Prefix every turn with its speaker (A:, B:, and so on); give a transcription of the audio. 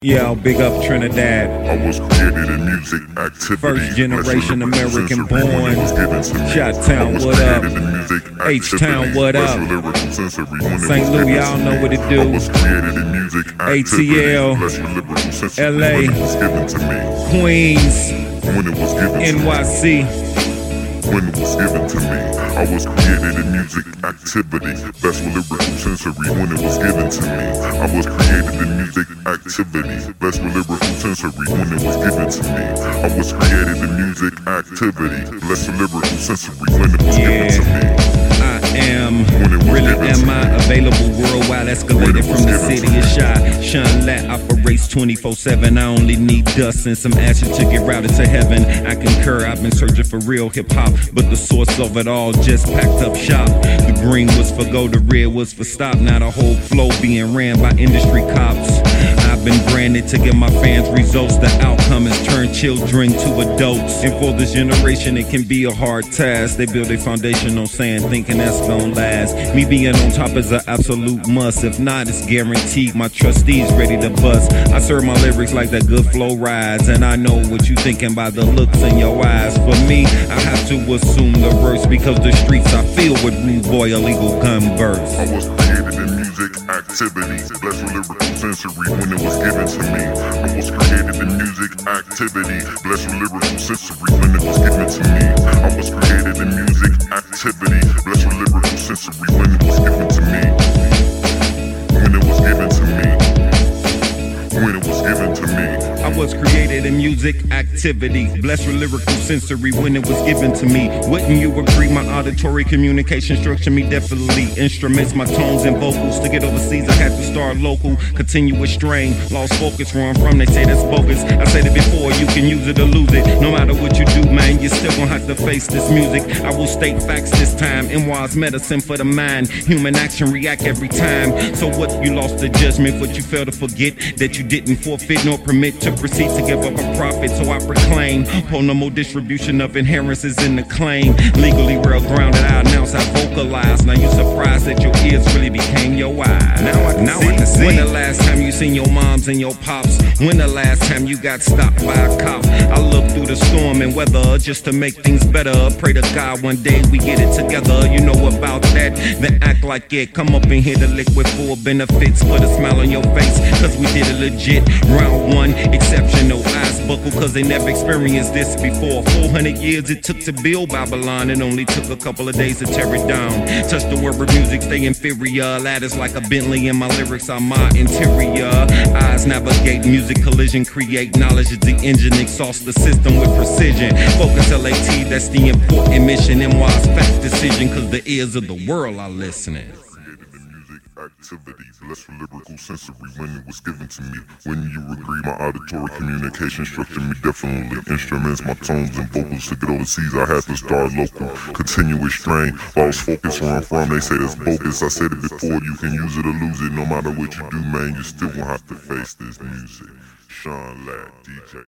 A: Yo, big up Trinidad.
B: I was created in music activity.
A: First generation American born. Shot-Town, what up? H-Town, what up? St. Louis, y'all know what it do. ATL, LA, Queens, NYC.
B: When it was given to me, I was created in music activity. Best with lyrical sensory when it was given to me. I was created in music activity. Best with lyrical sensory when it was given to me. I was created in music activity. Blessed with lyrical sensory when it was given to me.
A: I am, really am I available worldwide, escalated from the city of Shy. Sean Lat operates 24/7. I only need dust and some ashes to get routed to heaven. I concur, I've been searching for real hip-hop, but the source of it all just packed up shop. The green was for go, the red was for stop. Now the whole flow being ran by industry cops. I've been branded to give my fans results. The outcome is turn children to adults. And for this generation, it can be a hard task. They build a foundation on sand, thinking that's gonna last. Me being on top is an absolute must. If not, it's guaranteed my trustees ready to bust. I serve my lyrics like that good flow rides, and I know what you thinking by the looks in your eyes. For me, I have to assume the verse because the streets are filled with rude boy illegal gun bursts.
B: I was created in music activity. Blessed with lyrical sensory when it was given to me. I was created in music activity. Blessed with lyrical sensory when it was given to me. I was created in music activity. Blessed with lyrical sensory when it was given to me. When it was given to me. When it was given to me.
A: I was created in music activity, blessed with lyrical sensory when it was given to me. Wouldn't you agree? My auditory communication structure me definitely. Instruments, my tones and vocals. To get overseas, I had to start local. Continuous strain, lost focus where I'm from. They say that's bogus. I said it before, you can use it or lose it. No matter what you do, man, you still gonna have to face this music. I will state facts this time. NY's medicine for the mind. Human action react every time. So what? You lost the judgment, but you failed to forget that you didn't forfeit nor permit to proceed to give up a profit. So I proclaim no more distribution of inheritance in the claim. Legally well grounded, I announce, I vocalize. Now you surprised that your ears really became your eyes. Now I can see. When the last time you seen your moms and your pops? When the last time you got stopped by a cop? I look through the storm and weather just to make things better. Pray to God one day we get it together. You know about that? Then act like it. Come up in here to lick with full benefits. Put a smile on your face, cause we did it legit. Round one, exceptional eyes buckle, cause they never experienced this before. 400 years it took to build Babylon. It only took a couple of days to tear it down. Touch the word of music, stay inferior. Ladders like a Bentley and my lyrics are my interior. Eyes navigate music, collision, create knowledge is the engine. Exhaust the system with precision. Focus LAT, that's the important mission. NY's fast decision, cause the ears of the world are listening.
B: Activity, blessed with lyrical sensory when it was given to me. When you agree, my auditory communication structure me definitely. Instruments, my tones and vocals. To get overseas, I had to start local. Continuous strain, lost focus where I'm from. They say that's bogus. I said it before, you can use it or lose it. No matter what you do, man, you still gonna have to face this music. Sean Lat, DJ.